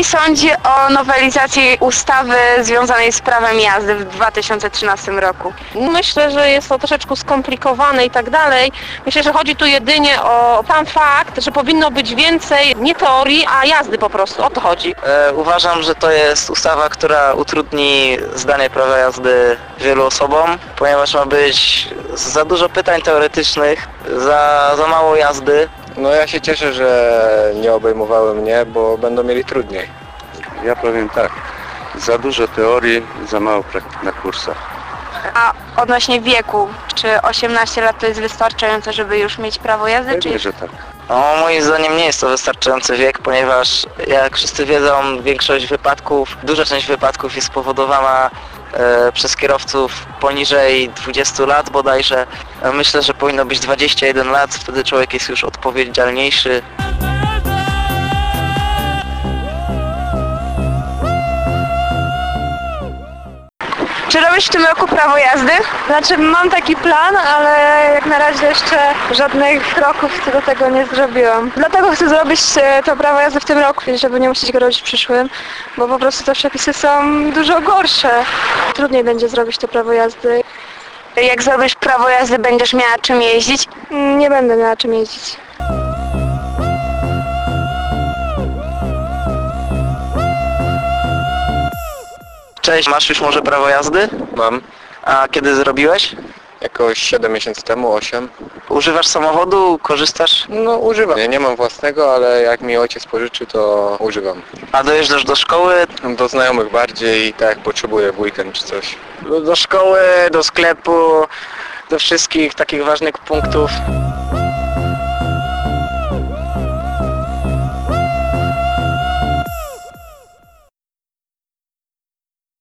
Pani sądzi o nowelizacji ustawy związanej z prawem jazdy w 2013 roku? Myślę, że jest to troszeczkę skomplikowane i tak dalej. Myślę, że chodzi tu jedynie o sam fakt, że powinno być więcej nie teorii, a jazdy po prostu. O to chodzi. Uważam, że to jest ustawa, która utrudni zdanie prawa jazdy wielu osobom, ponieważ ma być za dużo pytań teoretycznych, za mało jazdy. No ja się cieszę, że nie obejmowały mnie, bo będą mieli trudniej. Ja powiem tak, za dużo teorii, za mało praktyk na kursach. A odnośnie wieku, czy 18 lat to jest wystarczające, żeby już mieć prawo jazdy? Pewnie, że tak. No, moim zdaniem nie jest to wystarczający wiek, ponieważ jak wszyscy wiedzą, duża część wypadków jest spowodowana przez kierowców poniżej 20 lat bodajże. Myślę, że powinno być 21 lat, wtedy człowiek jest już odpowiedzialniejszy. Czy robisz w tym roku prawo jazdy? Znaczy mam taki plan, ale jak na razie jeszcze żadnych kroków co do tego nie zrobiłam. Dlatego chcę zrobić to prawo jazdy w tym roku, żeby nie musieć go robić w przyszłym, bo po prostu te przepisy są dużo gorsze. Trudniej będzie zrobić to prawo jazdy. Jak zrobisz prawo jazdy, będziesz miała czym jeździć? Nie będę miała czym jeździć. Cześć, masz już może prawo jazdy? Mam A kiedy zrobiłeś? jakoś 7 miesięcy temu, 8. Używasz samochodu, korzystasz? No używam. Nie mam własnego, ale jak mi ojciec pożyczy, to używam. A dojeżdżasz do szkoły? Do znajomych bardziej, tak jak potrzebuję w weekend czy coś. Do szkoły, do sklepu, do wszystkich takich ważnych punktów.